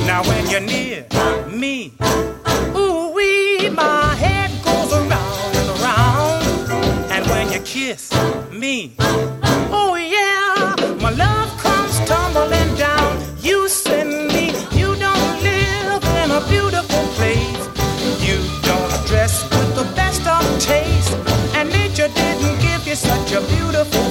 Now when you're near me, ooh wee, my head goes around and around. And when you kiss me, oh yeah, my love comes tumbling down. You send me, you don't live in a beautiful place. You don't dress with the best of taste, and nature didn't give you such a beautiful